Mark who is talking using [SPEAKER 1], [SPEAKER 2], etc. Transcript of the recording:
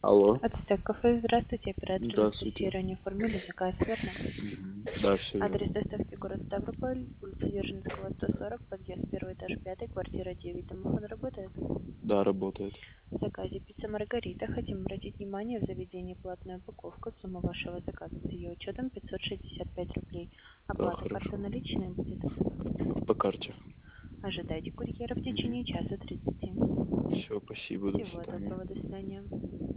[SPEAKER 1] Алло.
[SPEAKER 2] Ацтек кафе. Здравствуйте, оператор
[SPEAKER 1] Здравствуйте.
[SPEAKER 2] Анастасия. Ранее оформили заказ, верно?
[SPEAKER 1] Да, все
[SPEAKER 2] Адрес
[SPEAKER 1] верно.
[SPEAKER 2] доставки город Ставрополь, улица Дзержинского, 140, подъезд, первый этаж, 5, квартира 9. Домофон работает?
[SPEAKER 1] Да, работает.
[SPEAKER 2] В заказе пицца Маргарита. Хотим обратить внимание, в заведении платная упаковка. Сумма вашего заказа с ее учетом 565 рублей.
[SPEAKER 1] Да,
[SPEAKER 2] Оплата карта
[SPEAKER 1] хорошо.
[SPEAKER 2] наличная будет?
[SPEAKER 1] По карте.
[SPEAKER 2] Ожидайте курьера в течение часа 30.
[SPEAKER 1] Все, спасибо, до
[SPEAKER 2] Всего
[SPEAKER 1] свидания.
[SPEAKER 2] доброго, до свидания.